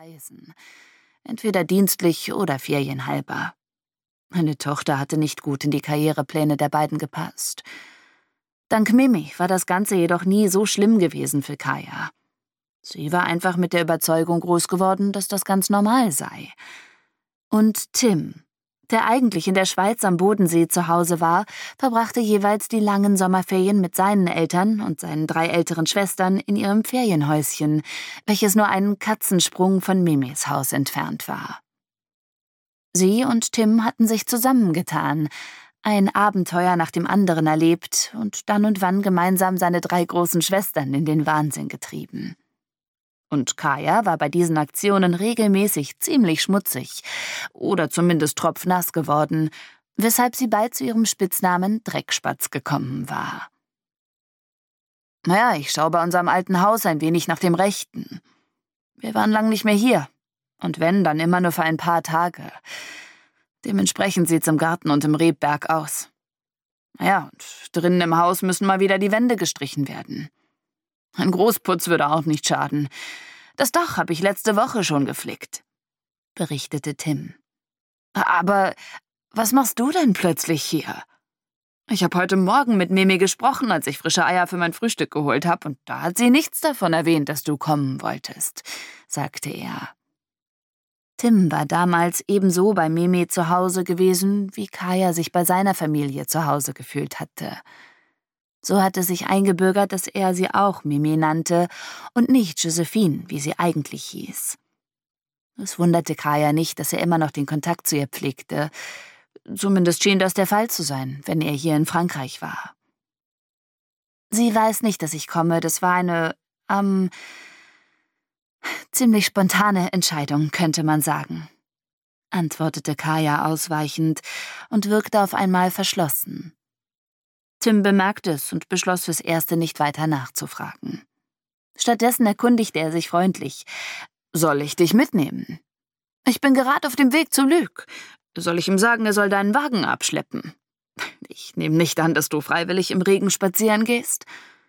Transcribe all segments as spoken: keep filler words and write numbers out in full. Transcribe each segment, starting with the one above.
reisen, entweder dienstlich oder ferienhalber. Eine Tochter hatte nicht gut in die Karrierepläne der beiden gepasst. Dank Mimi war das Ganze jedoch nie so schlimm gewesen für Kaya. Sie war einfach mit der Überzeugung groß geworden, dass das ganz normal sei. Und Tim, der eigentlich in der Schweiz am Bodensee zu Hause war, verbrachte jeweils die langen Sommerferien mit seinen Eltern und seinen drei älteren Schwestern in ihrem Ferienhäuschen, welches nur einen Katzensprung von Mimis Haus entfernt war. Sie und Tim hatten sich zusammengetan, ein Abenteuer nach dem anderen erlebt und dann und wann gemeinsam seine drei großen Schwestern in den Wahnsinn getrieben. Und Kaya war bei diesen Aktionen regelmäßig ziemlich schmutzig oder zumindest tropfnass geworden, weshalb sie bald zu ihrem Spitznamen Dreckspatz gekommen war. Naja, ich schaue bei unserem alten Haus ein wenig nach dem Rechten. Wir waren lang nicht mehr hier. Und wenn, dann immer nur für ein paar Tage. Dementsprechend sieht's im Garten und im Rebberg aus. Naja, und drinnen im Haus müssen mal wieder die Wände gestrichen werden. Ein Großputz würde auch nicht schaden. Das Dach habe ich letzte Woche schon geflickt, berichtete Tim. Aber was machst du denn plötzlich hier? Ich habe heute Morgen mit Mimi gesprochen, als ich frische Eier für mein Frühstück geholt habe, und da hat sie nichts davon erwähnt, dass du kommen wolltest, sagte er. Tim war damals ebenso bei Mimi zu Hause gewesen, wie Kaya sich bei seiner Familie zu Hause gefühlt hatte. So hatte sich eingebürgert, dass er sie auch Mimi nannte und nicht Josephine, wie sie eigentlich hieß. Es wunderte Kaya nicht, dass er immer noch den Kontakt zu ihr pflegte. Zumindest schien das der Fall zu sein, wenn er hier in Frankreich war. Sie weiß nicht, dass ich komme, das war eine, ähm... ziemlich spontane Entscheidung, könnte man sagen, antwortete Kaya ausweichend und wirkte auf einmal verschlossen. Tim bemerkte es und beschloss fürs Erste nicht weiter nachzufragen. Stattdessen erkundigte er sich freundlich. »Soll ich dich mitnehmen?« »Ich bin gerade auf dem Weg zu Luc. Soll ich ihm sagen, er soll deinen Wagen abschleppen? Ich nehme nicht an, dass du freiwillig im Regen spazieren gehst.«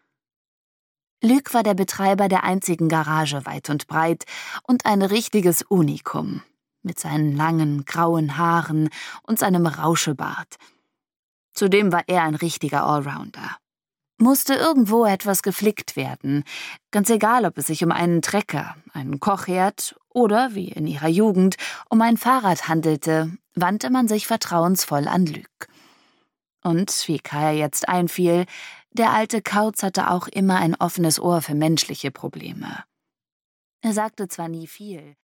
Luc war der Betreiber der einzigen Garage weit und breit und ein richtiges Unikum, mit seinen langen, grauen Haaren und seinem Rauschebart. Zudem war er ein richtiger Allrounder. Musste irgendwo etwas geflickt werden, ganz egal, ob es sich um einen Trecker, einen Kochherd oder, wie in ihrer Jugend, um ein Fahrrad handelte, wandte man sich vertrauensvoll an Luc. Und, wie Kaya jetzt einfiel, der alte Kauz hatte auch immer ein offenes Ohr für menschliche Probleme. Er sagte zwar nie viel,